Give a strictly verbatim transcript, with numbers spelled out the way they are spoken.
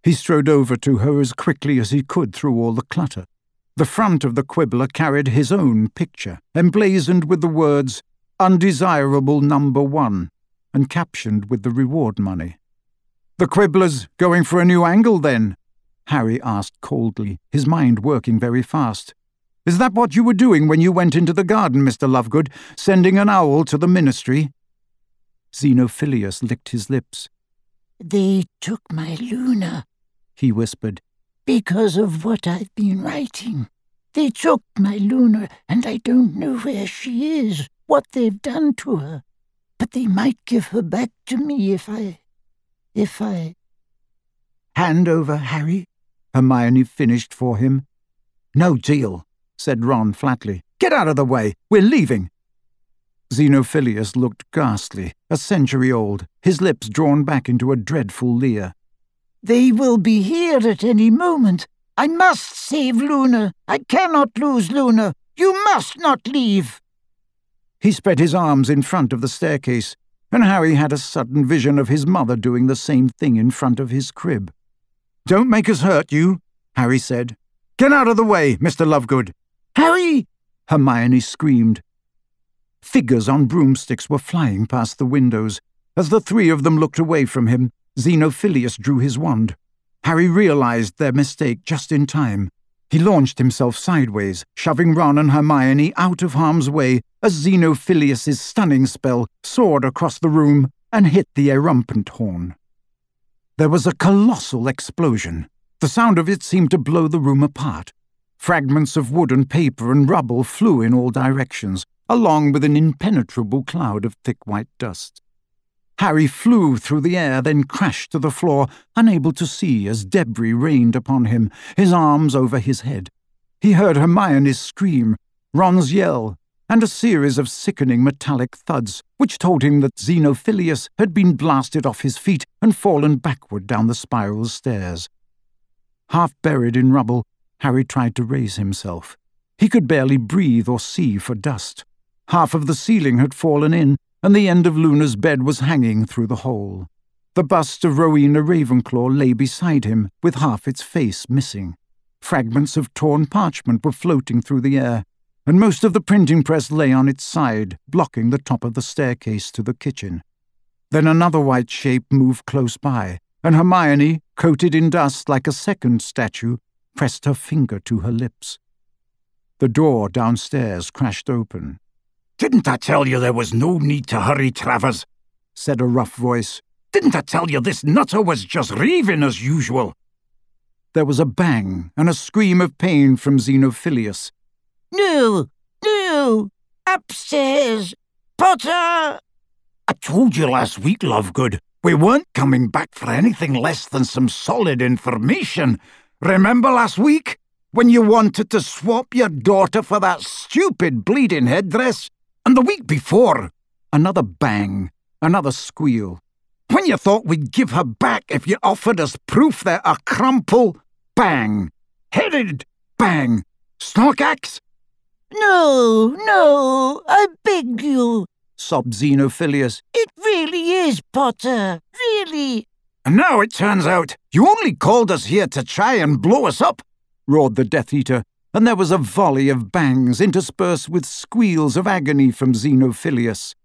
He strode over to her as quickly as he could through all the clutter. The front of the quibbler carried his own picture, emblazoned with the words, "Undesirable Number One," and captioned with the reward money. "The quibbler's going for a new angle, then?" Harry asked coldly, his mind working very fast. "Is that what you were doing when you went into the garden, Mister Lovegood, sending an owl to the ministry?" Xenophilius licked his lips. "They took my Luna," he whispered, "because of what I've been writing. They took my Luna, and I don't know where she is, what they've done to her. But they might give her back to me if I... if I... "Hand over, Harry," Hermione finished for him. "No deal," said Ron flatly. "Get out of the way. We're leaving." Xenophilius looked ghastly, a century old, his lips drawn back into a dreadful leer. "They will be here at any moment. I must save Luna. I cannot lose Luna. You must not leave." He spread his arms in front of the staircase, and Harry had a sudden vision of his mother doing the same thing in front of his crib. "Don't make us hurt you," Harry said. "Get out of the way, Mister Lovegood." "Harry!" Hermione screamed. Figures on broomsticks were flying past the windows. As the three of them looked away from him, Xenophilius drew his wand. Harry realized their mistake just in time. He launched himself sideways, shoving Ron and Hermione out of harm's way as Xenophilius's stunning spell soared across the room and hit the erumpent horn. There was a colossal explosion. The sound of it seemed to blow the room apart. Fragments of wood and paper and rubble flew in all directions, along with an impenetrable cloud of thick white dust. Harry flew through the air, then crashed to the floor, unable to see as debris rained upon him, his arms over his head. He heard Hermione's scream, Ron's yell, and a series of sickening metallic thuds, which told him that Xenophilius had been blasted off his feet and fallen backward down the spiral stairs. Half buried in rubble, Harry tried to raise himself. He could barely breathe or see for dust. Half of the ceiling had fallen in, and the end of Luna's bed was hanging through the hole. The bust of Rowena Ravenclaw lay beside him, with half its face missing. Fragments of torn parchment were floating through the air, and most of the printing press lay on its side, blocking the top of the staircase to the kitchen. Then another white shape moved close by, and Hermione, coated in dust like a second statue, pressed her finger to her lips. The door downstairs crashed open. "Didn't I tell you there was no need to hurry, Travers?" said a rough voice. "Didn't I tell you this nutter was just raving as usual?" There was a bang and a scream of pain from Xenophilius. "No, no, upstairs, Potter!" "I told you last week, Lovegood, we weren't coming back for anything less than some solid information. Remember last week, when you wanted to swap your daughter for that stupid bleeding headdress? And the week before?" Another bang, another squeal. "When you thought we'd give her back if you offered us proof that a crumple? Bang! Headed! Bang! Snorkax?" "No, no, I beg you," sobbed Xenophilius. "It really is, Potter, really." "And now it turns out you only called us here to try and blow us up," roared the Death Eater, and there was a volley of bangs interspersed with squeals of agony from Xenophilius.